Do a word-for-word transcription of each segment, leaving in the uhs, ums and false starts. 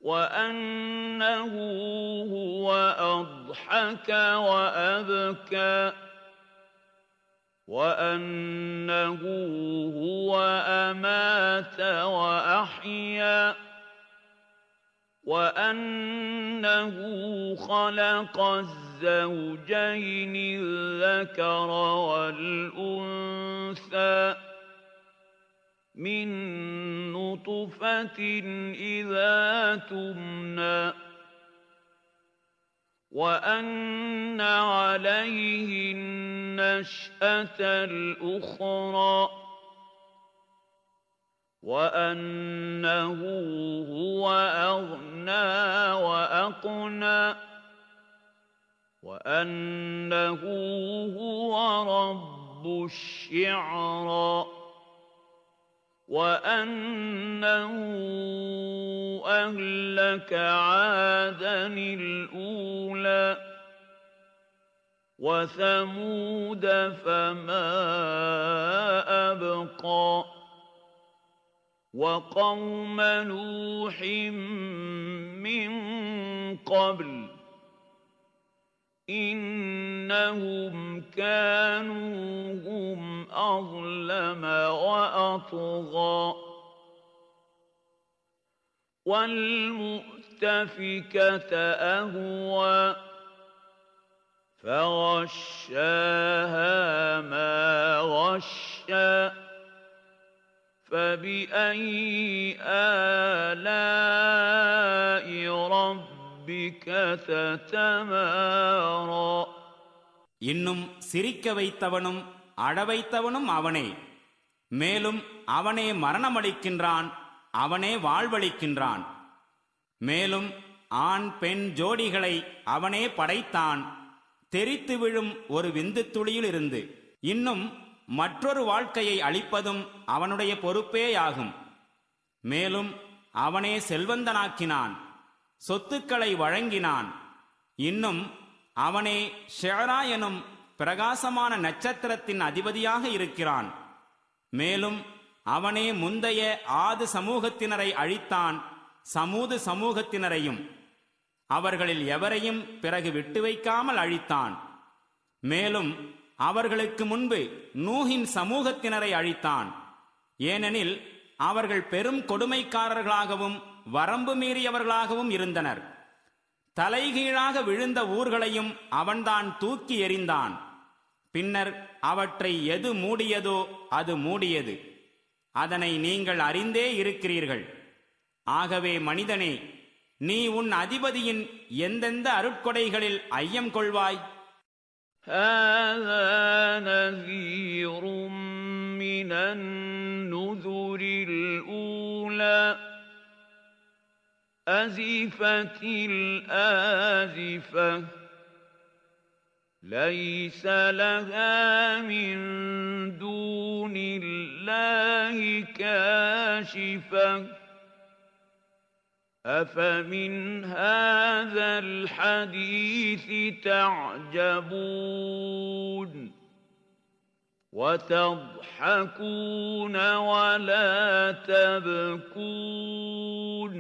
وأنه هو أضحك وأبكى وأنه هو أمات وأحيا وأنه خلق الزوجين الذكر والأنثى من نطفة إذا تمنى وأن عليه النشأة الأخرى وأنه هو أغنى وأقنى وأنه هو رب الشعرى وأنه أهلك عادا الأولى وثمود فما أبقى وقوم نوح من قبل إنهم كانوا هم أظلم وأطغى والمؤتفكة أهوى فغشاها ما غشى فبأي آلاء ربك تتمارى இன்னும் சிரிக்க வைத்தவனும் அழ வைத்தவனும் அவனே. மேலும் அவனே மரணமளிக்கின்றான், அவனே வாழ்வளிக்கின்றான். மேலும் ஆண் பெண் ஜோடிகளை அவனே படைத்தான், தெரித்து விழும் ஒரு விந்து துளியிலிருந்து. இன்னும் மற்றொரு வாழ்க்கையை அளிப்பதும் அவனுடைய பொறுப்பேயாகும். மேலும் அவனே செல்வந்தனாக்கினான், சொத்துக்களை வழங்கினான். இன்னும் அவனே ஷெரா எனும் பிரகாசமான நட்சத்திரத்தின் அதிபதியாக இருக்கிறான். மேலும் அவனே முந்தைய ஆது சமூகத்தினரை அழித்தான், சமூது சமூகத்தினரையும் அவர்களில் எவரையும் பிறகு விட்டு வைக்காமல் அழித்தான். மேலும் அவர்களுக்கு முன்பு நூஹின் சமூகத்தினரை அழித்தான். ஏனெனில் அவர்கள் பெரும் கொடுமைக்காரர்களாகவும் வரம்பு மீறியவர்களாகவும் இருந்தனர். தலைகீழாக விழுந்த ஊர்களையும் அவன்தான் தூக்கி எறிந்தான். பின்னர் அவற்றை எது மூடியதோ அது மூடியது. அதனை நீங்கள் அறிந்தே இருக்கிறீர்கள். ஆகவே மனிதனே, நீ உன் அதிபதியின் எந்தெந்த அருட்கொடைகளில் ஐயம் கொள்வாய்? هذا نذير من النذر الأولى أزفت الآزفة ليس لها من دون الله كاشفة أفمن هذا الحديث تعجبون وتضحكون ولا تبكون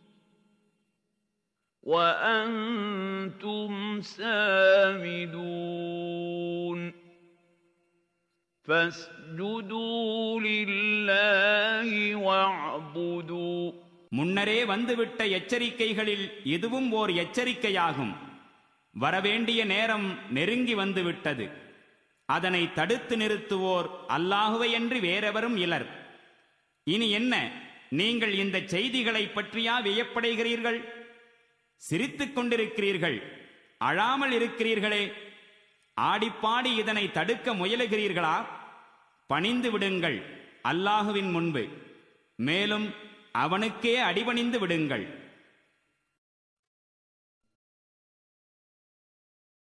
وأنتم سامدون فاسجدوا لله واعبدوا. முன்னரே வந்துவிட்ட எச்சரிக்கைகளில் இதுவும் ஓர் எச்சரிக்கையாகும். வரவேண்டிய நேரம் நெருங்கி வந்துவிட்டது. அதனை தடுத்து நிறுத்துவோர் அல்லாஹுவையன்றி வேறெவரும் இலர். இனி என்ன, நீங்கள் இந்த செய்திகளை பற்றியா வியப்படைகிறீர்கள்? சிரித்துக் கொண்டிருக்கிறீர்கள், அழாமல் இருக்கிறீர்களே. ஆடிப்பாடி இதனை தடுக்க முயலுகிறீர்களா? பணிந்து விடுங்கள் அல்லாஹுவின் முன்பு, மேலும் அவனுக்கே அடிபணிந்து விடுங்கள்.